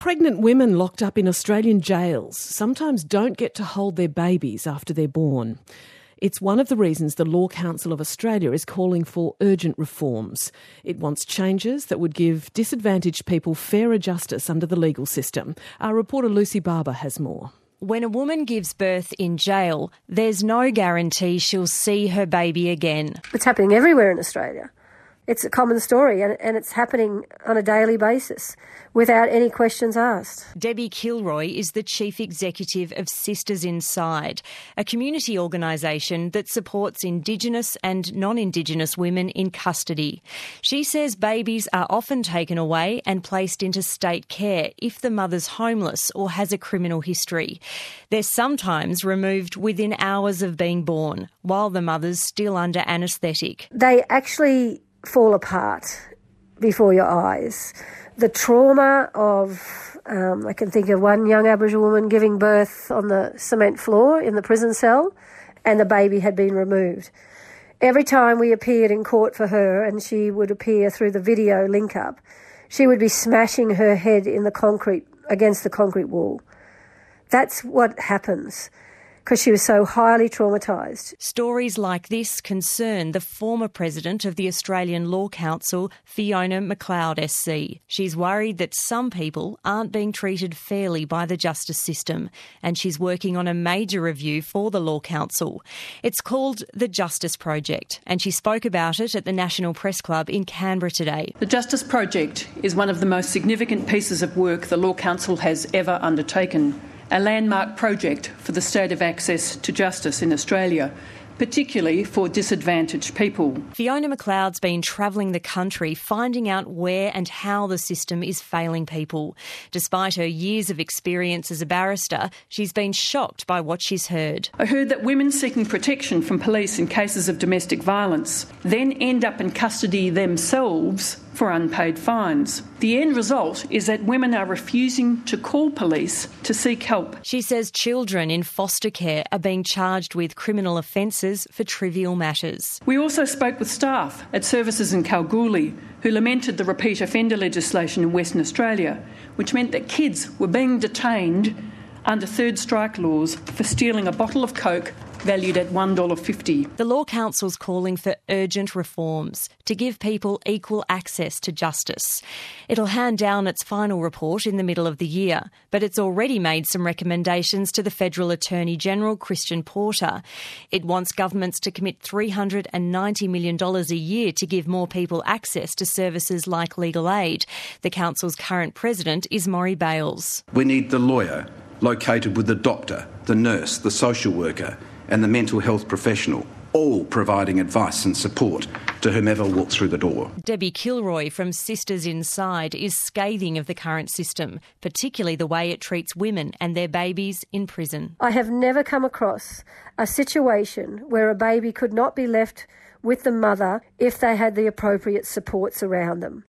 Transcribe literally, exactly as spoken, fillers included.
Pregnant women locked up in Australian jails sometimes don't get to hold their babies after they're born. It's one of the reasons the Law Council of Australia is calling for urgent reforms. It wants changes that would give disadvantaged people fairer justice under the legal system. Our reporter Lucy Barber has more. When a woman gives birth in jail, there's no guarantee she'll see her baby again. It's happening everywhere in Australia. It's a common story, and, and it's happening on a daily basis without any questions asked. Debbie Kilroy is the Chief Executive of Sisters Inside, a community organisation that supports Indigenous and non-Indigenous women in custody. She says babies are often taken away and placed into state care if the mother's homeless or has a criminal history. They're sometimes removed within hours of being born, while the mother's still under anaesthetic. They actually fall apart before your eyes. The trauma of, um, I can think of one young Aboriginal woman giving birth on the cement floor in the prison cell, and the baby had been removed. Every time we appeared in court for her, and she would appear through the video link-up, she would be smashing her head in the concrete, against the concrete wall. That's what happens, because she was so highly traumatised. Stories like this concern the former president of the Australian Law Council, Fiona McLeod S C. She's worried that some people aren't being treated fairly by the justice system, and she's working on a major review for the Law Council. It's called the Justice Project, and she spoke about it at the National Press Club in Canberra today. The Justice Project is one of the most significant pieces of work the Law Council has ever undertaken. A landmark project for the state of access to justice in Australia, particularly for disadvantaged people. Fiona McLeod's been travelling the country finding out where and how the system is failing people. Despite her years of experience as a barrister, she's been shocked by what she's heard. I heard that women seeking protection from police in cases of domestic violence then end up in custody themselves for unpaid fines. The end result is that women are refusing to call police to seek help. She says children in foster care are being charged with criminal offences for trivial matters. We also spoke with staff at services in Kalgoorlie who lamented the repeat offender legislation in Western Australia, which meant that kids were being detained under third strike laws for stealing a bottle of Coke valued at one dollar fifty. The Law Council's calling for urgent reforms to give people equal access to justice. It'll hand down its final report in the middle of the year, but it's already made some recommendations to the Federal Attorney-General, Christian Porter. It wants governments to commit three hundred ninety million dollars a year to give more people access to services like legal aid. The Council's current president is Morry Bailes. We need the lawyer located with the doctor, the nurse, the social worker and the mental health professional, all providing advice and support to whomever walks through the door. Debbie Kilroy from Sisters Inside is scathing of the current system, particularly the way it treats women and their babies in prison. I have never come across a situation where a baby could not be left with the mother if they had the appropriate supports around them.